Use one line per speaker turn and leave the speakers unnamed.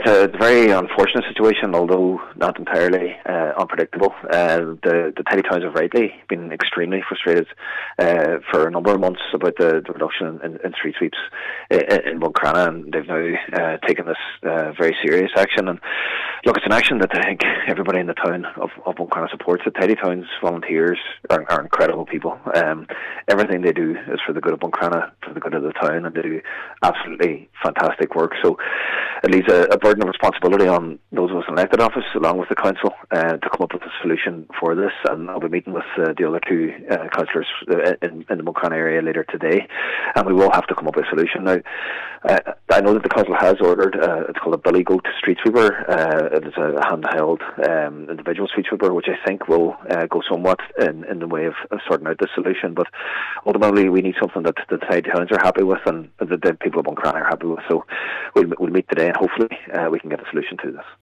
It's a very unfortunate situation, although not entirely unpredictable. The tidy towns have rightly been extremely frustrated for a number of months about the reduction in street sweeps in Buncrana, and they've now taken this very serious action. And look, it's an action that I think everybody in the town of Buncrana supports. The tidy towns volunteers are incredible people. Everything they do is for the good of Buncrana, for the good of the town, and they do absolutely fantastic work. So it leaves a burden of responsibility on those of us in elected office, along with the council, to come up with a solution for this. And I'll be meeting with the other two councillors in the Buncrana area later today, and we will have to come up with a solution. Now, I know that the council has ordered, it's called a billy goat street sweeper. It is a handheld individual street sweeper, which I think will go somewhat in the way of sorting out this solution. But ultimately, we need something that the tidy towns are happy with and that the people of Buncrana are happy with. So we'll meet today, and hopefully we can get a solution to this.